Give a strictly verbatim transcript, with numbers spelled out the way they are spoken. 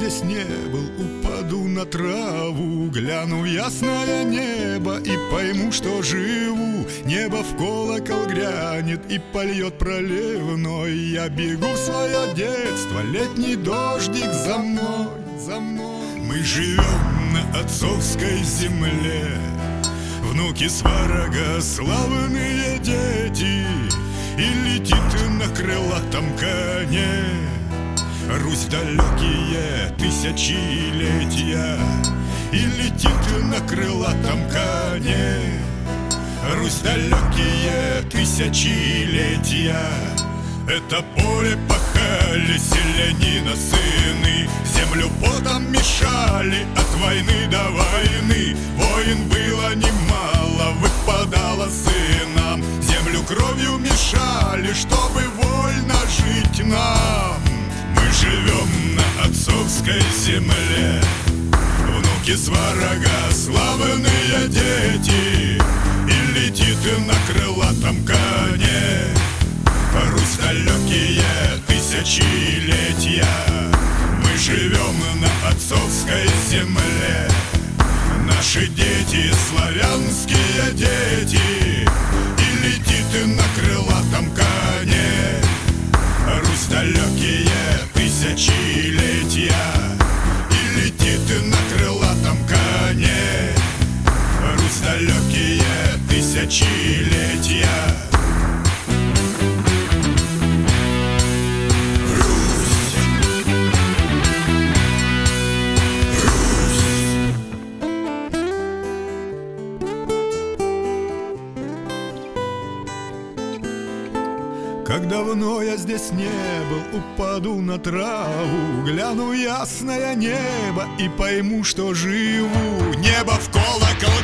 здесь не был, упаду на траву, гляну в ясное небо и пойму, что живу. Небо в колокол грянет и польет проливной. Я бегу в свое детство, летний дождик за мной, за мной. Мы живем на отцовской земле, внуки сварога, славные дети. И летит на крылатом коне Русь далекие тысячелетия. И летит на крылатом коне Русь далекие тысячелетия. Это поле пахали селянина сыны, землю потом мешали от войны до войны. Войн было немало, выпадало сынам, землю кровью мешали, чтобы вольно жить нам. Мы живем на отцовской земле, внуки сварога, славные дети. И летит на крылатом коне Русь далекие тысячелетия. Мы живем на отцовской земле, наши дети, славянские дети. И летит на крылатом коне Русь далекие тысячелетия. И летит на крылатом коне Русь далекие тысячелетия. Как давно я здесь не был, упаду на траву, гляну в ясное небо и пойму, что живу. Небо в колокол